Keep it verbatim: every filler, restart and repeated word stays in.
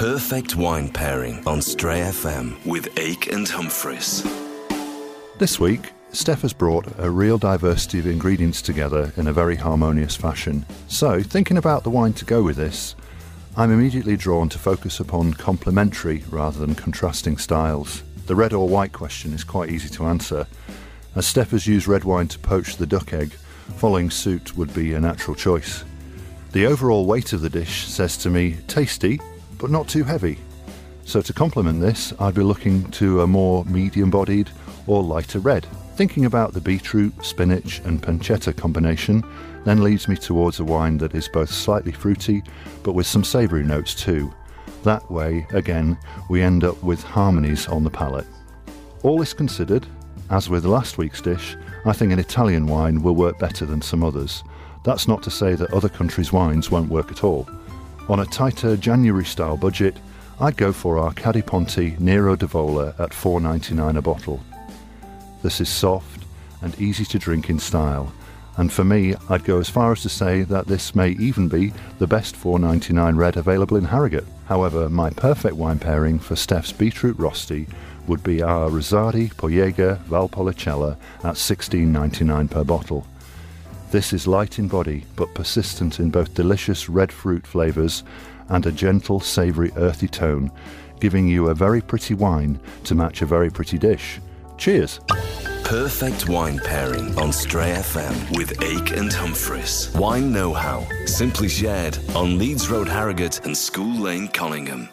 perfect wine pairing on Stray F M with Ake and Humphreys. This week, Steph has brought a real diversity of ingredients together in a very harmonious fashion. So, thinking about the wine to go with this, I'm immediately drawn to focus upon complementary rather than contrasting styles. The red or white question is quite easy to answer. As Steph has used red wine to poach the duck egg, following suit would be a natural choice. The overall weight of the dish says to me, tasty, but not too heavy. So to complement this, I'd be looking to a more medium-bodied or lighter red. Thinking about the beetroot, spinach and pancetta combination then leads me towards a wine that is both slightly fruity, but with some savoury notes too. That way, again, we end up with harmonies on the palate. All this considered, as with last week's dish, I think an Italian wine will work better than some others. That's not to say that other countries' wines won't work at all. On a tighter January-style budget, I'd go for our Cadiponte Nero d'Avola at four dollars ninety-nine a bottle. This is soft and easy to drink in style, and for me, I'd go as far as to say that this may even be the best four dollars ninety-nine red available in Harrogate. However, my perfect wine pairing for Steph's Beetroot Rosti would be our Rosati Poyega Valpolicella at sixteen dollars ninety-nine per bottle. This is light in body, but persistent in both delicious red fruit flavours and a gentle, savoury, earthy tone, giving you a very pretty wine to match a very pretty dish. Cheers! Perfect wine pairing on Stray F M with Ake and Humphreys. Wine know-how, simply shared on Leeds Road, Harrogate and School Lane, Collingham.